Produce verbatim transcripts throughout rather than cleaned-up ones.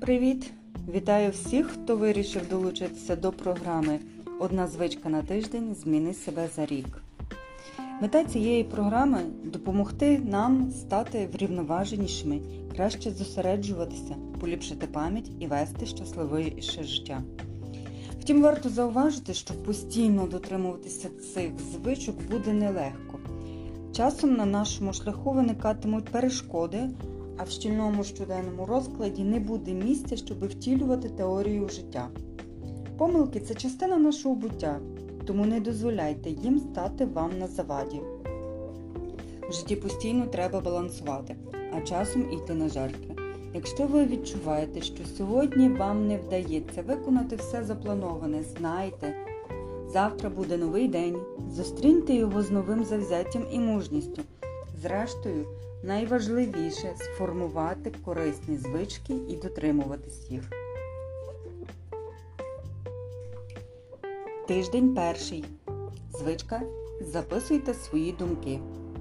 Привіт! Вітаю всіх, хто вирішив долучитися до програми «Одна звичка на тиждень. Зміни себе за рік». Мета цієї програми – допомогти нам стати врівноваженішими, краще зосереджуватися, поліпшити пам'ять і вести щасливіше життя. Втім, варто зауважити, що постійно дотримуватися цих звичок буде нелегко. Часом на нашому шляху виникатимуть перешкоди, а в щільному щоденному розкладі не буде місця, щоб втілювати теорію життя. Помилки – це частина нашого буття, тому не дозволяйте їм стати вам на заваді. В житті постійно треба балансувати, а часом йти на жертви. Якщо ви відчуваєте, що сьогодні вам не вдається виконати все заплановане, знайте, завтра буде новий день, зустріньте його з новим завзяттям і мужністю. Зрештою, найважливіше – сформувати корисні звички і дотримуватись їх. Тиждень перший. Звичка «Записуйте свої думки».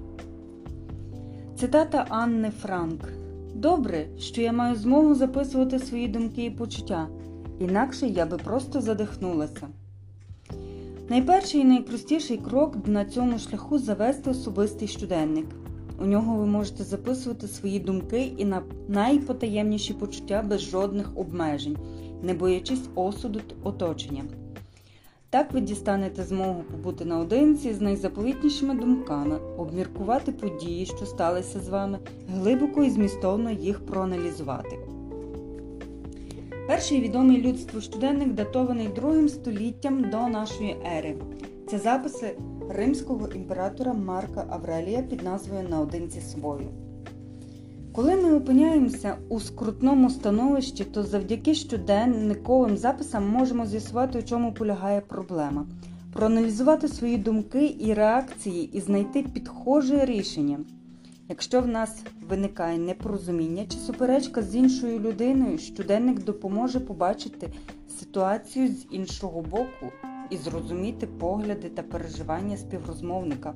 Цитата Анни Франк. «Добре, що я маю змогу записувати свої думки і почуття, інакше я би просто задихнулася». Найперший і найпростіший крок на цьому шляху – завести особистий щоденник. У нього ви можете записувати свої думки і найпотаємніші почуття без жодних обмежень, не боячись осуду оточення. Так ви дістанете змогу побути наодинці з найзаповітнішими думками, обміркувати події, що сталися з вами, глибоко і змістовно їх проаналізувати. Перший відомий людству щоденник датований другим століттям до нашої ери. Це записи римського імператора Марка Аврелія під назвою «Наодинці з собою». Коли ми опиняємося у скрутному становищі, то завдяки щоденниковим записам можемо з'ясувати, у чому полягає проблема, проаналізувати свої думки і реакції і знайти підхоже рішення. Якщо в нас виникає непорозуміння чи суперечка з іншою людиною, щоденник допоможе побачити ситуацію з іншого боку і зрозуміти погляди та переживання співрозмовника.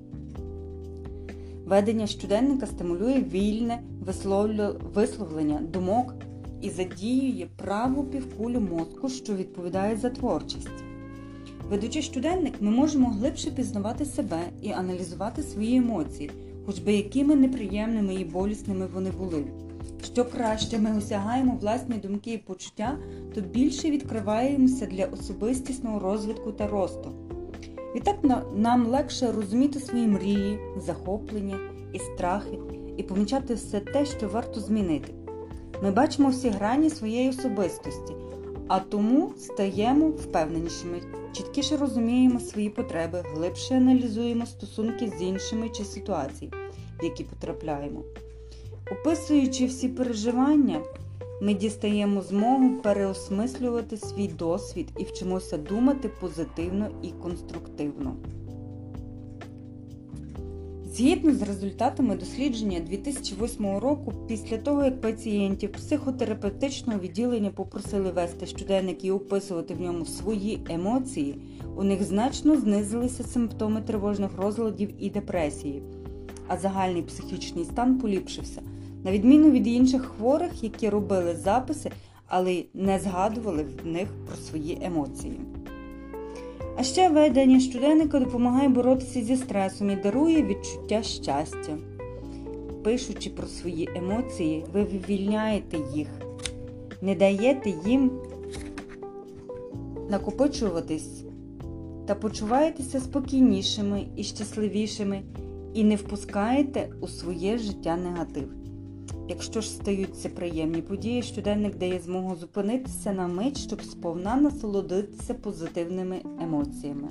Ведення щоденника стимулює вільне висловлення думок і задіює праву півкулю мозку, що відповідає за творчість. Ведучи щоденник, ми можемо глибше пізнавати себе і аналізувати свої емоції, хоч би якими неприємними і болісними вони були. Що краще ми осягаємо власні думки і почуття, то більше відкриваємося для особистісного розвитку та росту. Відтак нам легше розуміти свої мрії, захоплення і страхи і помічати все те, що варто змінити. Ми бачимо всі грані своєї особистості, а тому стаємо впевненішими, чіткіше розуміємо свої потреби, глибше аналізуємо стосунки з іншими чи ситуації, в які потрапляємо. Описуючи всі переживання, ми дістаємо змогу переосмислювати свій досвід і вчимося думати позитивно і конструктивно. Згідно з результатами дослідження дві тисячі восьмого року, після того, як пацієнтів психотерапевтичного відділення попросили вести щоденник і описувати в ньому свої емоції, у них значно знизилися симптоми тривожних розладів і депресії, а загальний психічний стан поліпшився. На відміну від інших хворих, які робили записи, але не згадували в них про свої емоції. А ще ведення щоденника допомагає боротися зі стресом і дарує відчуття щастя. Пишучи про свої емоції, ви вивільняєте їх, не даєте їм накопичуватись та почуваєтеся спокійнішими і щасливішими і не впускаєте у своє життя негатив. Якщо ж стаються приємні події, щоденник дає змогу зупинитися на мить, щоб сповна насолодитися позитивними емоціями.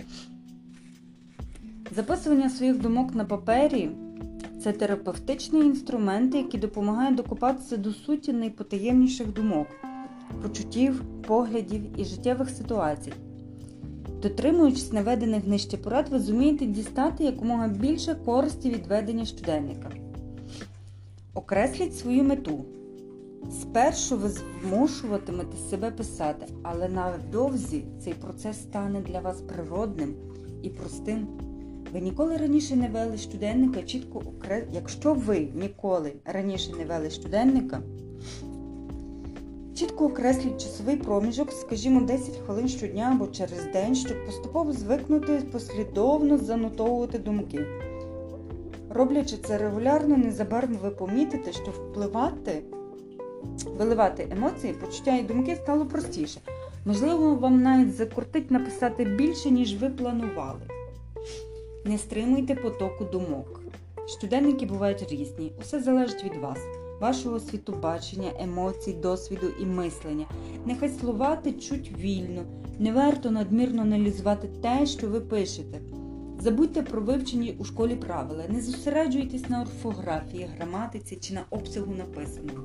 Записування своїх думок на папері – це терапевтичний інструмент, який допомагає докопатися до суті найпотаємніших думок, почуттів, поглядів і життєвих ситуацій. Дотримуючись наведених нижче порад, ви зумієте дістати якомога більше користі від ведення щоденника. Окресліть свою мету. Спершу ви змушуватимете себе писати, але невдовзі цей процес стане для вас природним і простим. Ви ніколи раніше не вели щоденника, чітко окресліть. Якщо ви ніколи раніше не вели щоденника, Чітко окресліть часовий проміжок, скажімо, десять хвилин щодня або через день, щоб поступово звикнути послідовно занотовувати думки. Роблячи це регулярно, незабаром ви помітите, що впливати, виливати емоції, почуття і думки стало простіше. Можливо, вам навіть закортить написати більше, ніж ви планували. Не стримуйте потоку думок. Щоденники бувають різні, усе залежить від вас, вашого світобачення, емоцій, досвіду і мислення. Нехай слова течуть вільно, не варто надмірно аналізувати те, що ви пишете. Забудьте про вивчені у школі правила, не зосереджуйтесь на орфографії, граматиці чи на обсягу написаного.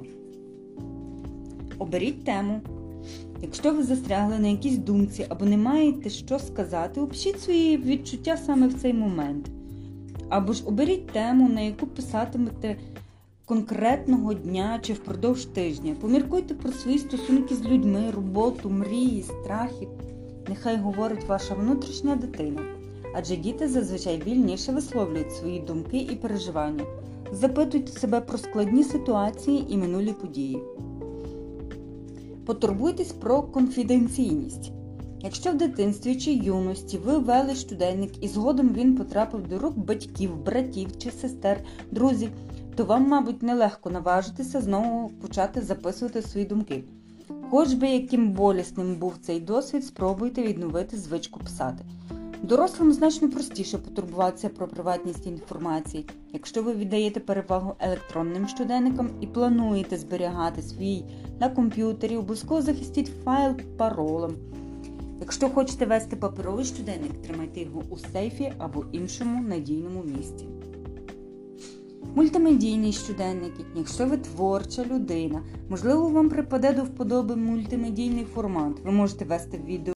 Оберіть тему. Якщо ви застрягли на якійсь думці або не маєте що сказати, опишіть свої відчуття саме в цей момент. Або ж оберіть тему, на яку писатимете конкретного дня чи впродовж тижня. Поміркуйте про свої стосунки з людьми, роботу, мрії, страхи. Нехай говорить ваша внутрішня дитина. Адже діти зазвичай вільніше висловлюють свої думки і переживання. Запитуйте себе про складні ситуації і минулі події. Потурбуйтесь про конфіденційність. Якщо в дитинстві чи юності ви вели щоденник і згодом він потрапив до рук батьків, братів чи сестер, друзів, то вам, мабуть, нелегко наважитися знову почати записувати свої думки. Хоч би яким болісним був цей досвід, спробуйте відновити звичку писати. Дорослим значно простіше потурбуватися про приватність інформації. Якщо ви віддаєте перевагу електронним щоденникам і плануєте зберігати свій на комп'ютері, обов'язково захистіть файл паролем. Якщо хочете вести паперовий щоденник, тримайте його у сейфі або іншому надійному місці. Мультимедійні щоденники. Якщо ви творча людина, можливо, вам припаде до вподоби мультимедійний формат. Ви можете вести відео